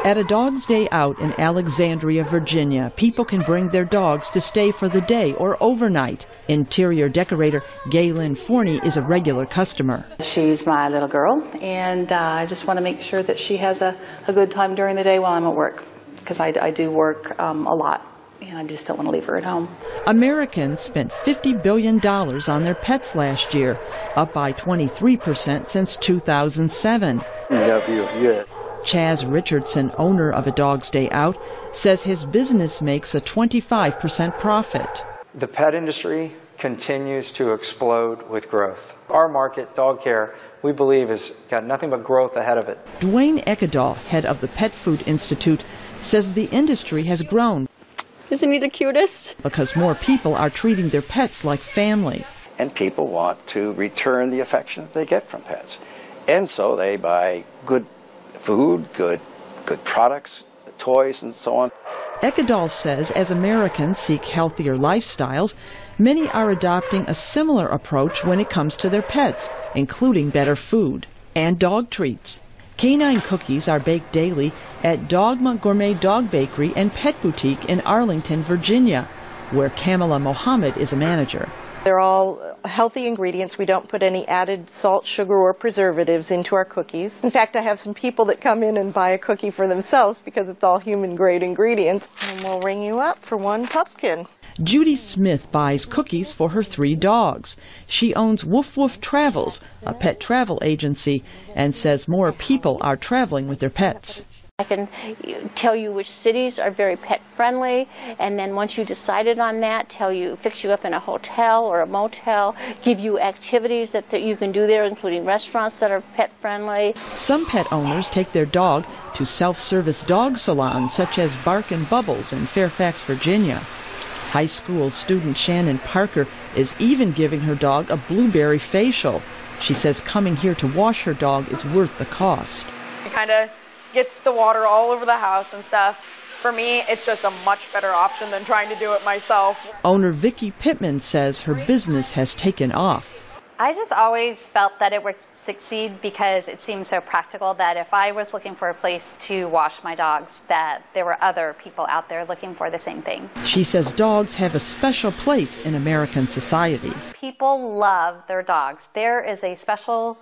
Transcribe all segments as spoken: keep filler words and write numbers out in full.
At a Dog's Day Out in Alexandria, Virginia, people can bring their dogs to stay for the day or overnight. Interior decorator Gaylyn Forney is a regular customer. She's my little girl, and uh, I just want to make sure that she has a, a good time during the day while I'm at work, because I, I do work um, a lot, and I just don't want to leave her at home. Americans spent fifty billion dollars on their pets last year, up by twenty-three percent since two thousand seven. Love you, yeah. Chaz Richardson, owner of a Dog's Day Out, says his business makes a twenty-five percent profit. The pet industry continues to explode with growth. Our market, dog care, we believe has got nothing but growth ahead of it. Dwayne Eckadal, head of the Pet Food Institute, says the industry has grown. Isn't he the cutest? Because more people are treating their pets like family. And people want to return the affection that they get from pets. And so they buy good food, good good products, toys, and so on. Eckadal says as Americans seek healthier lifestyles, many are adopting a similar approach when it comes to their pets, including better food and dog treats. Canine cookies are baked daily at Dogma Gourmet Dog Bakery and Pet Boutique in Arlington, Virginia, where Kamala Mohammed is a manager. They're all healthy ingredients. We don't put any added salt, sugar, or preservatives into our cookies. In fact, I have some people that come in and buy a cookie for themselves because it's all human-grade ingredients. And we'll ring you up for one pumpkin. Judy Smith buys cookies for her three dogs. She owns Woof Woof Travels, a pet travel agency, and says more people are traveling with their pets. I can tell you which cities are very pet friendly, and then once you decided on that, tell you, fix you up in a hotel or a motel, give you activities that, that you can do there, including restaurants that are pet friendly. Some pet owners take their dog to self-service dog salons such as Bark and Bubbles in Fairfax, Virginia. High school student Shannon Parker is even giving her dog a blueberry facial. She says coming here to wash her dog is worth the cost. It kind of gets the water all over the house and stuff. For me, it's just a much better option than trying to do it myself. Owner Vicki Pittman says her business has taken off. I just always felt that it would succeed because it seemed so practical that if I was looking for a place to wash my dogs, that there were other people out there looking for the same thing. She says dogs have a special place in American society. People love their dogs. There is a special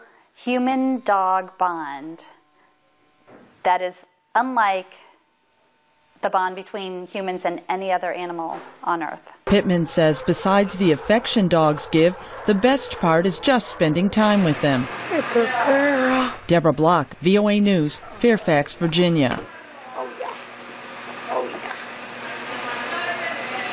human-dog bond that is unlike the bond between humans and any other animal on Earth. Pittman says besides the affection dogs give, the best part is just spending time with them. Good girl. Deborah Block, V O A News, Fairfax, Virginia. Oh, yeah. Oh, yeah.